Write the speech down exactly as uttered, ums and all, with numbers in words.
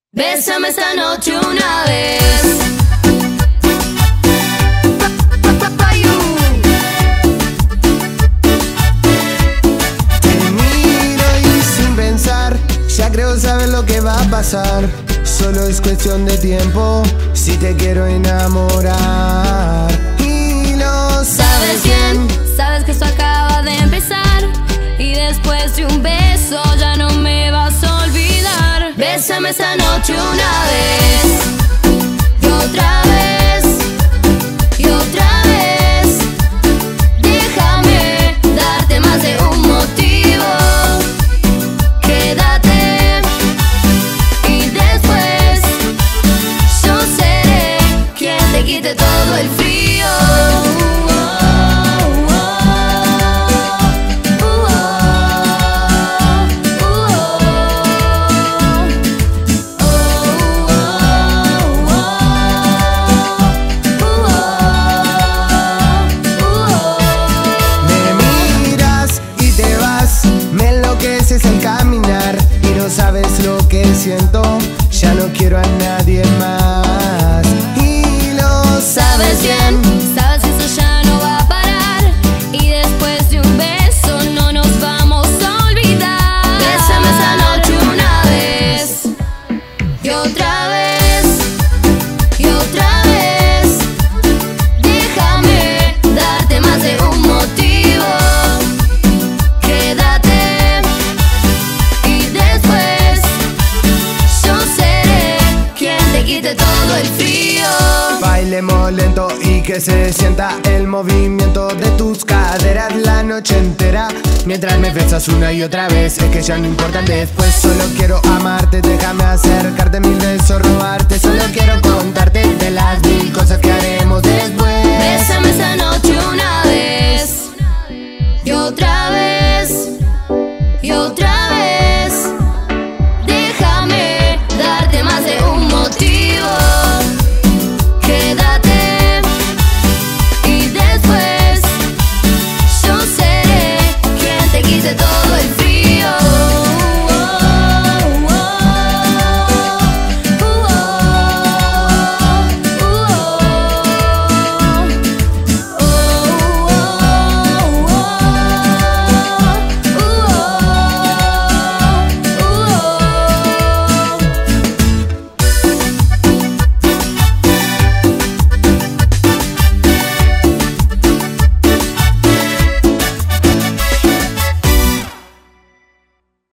Bésame esta noche una vez. Te miro y sin pensar, ya creo saber lo que va a pasar. Solo es cuestión de tiempo, si te quiero enamorar. Y lo sabes bien, sabes que esto acaba de empezar. Y después de un beso ya no me vas a olvidar. Bésame esta noche una vez, y otra vez, y otra vez. Déjame darte más de un motivo. Quédate y después yo seré quien te quite todo el frío. Es el caminar y no sabes lo que siento. Ya no quiero a nadie más. Y lo sabes bien, sabes que eso ya no va a parar. Y después de un beso no nos vamos a olvidar. Bésame esta noche una vez, y otra vez, y otra vez. Déjame darte más de un motivo. Quite todo el frío. Bailemos lento y que se sienta el movimiento de tus caderas la noche entera. Mientras me besas una y otra vez, es que ya no importa el después. Solo quiero amarte, déjame acercarte.